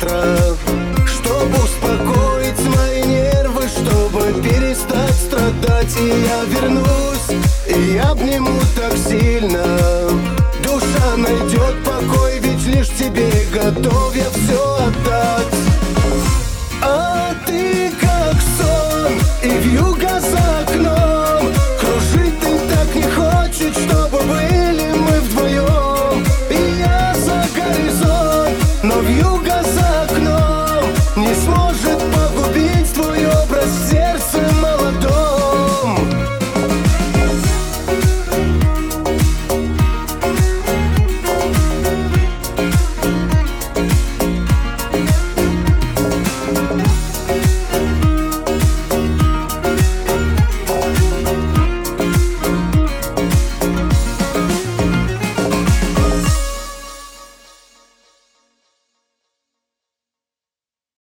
завтра, чтобы успокоить мои нервы, чтобы перестать страдать. И я вернусь, и обниму так сильно. Душа найдет покой, ведь лишь тебе готов я все отдать. А ты как сон, и вьюга за окном. Кружить ты так не хочешь, чтобы были мы вдвоем. И я за горизонт, но вьюга за окном не сможет погубить твой образ в сердце молодом.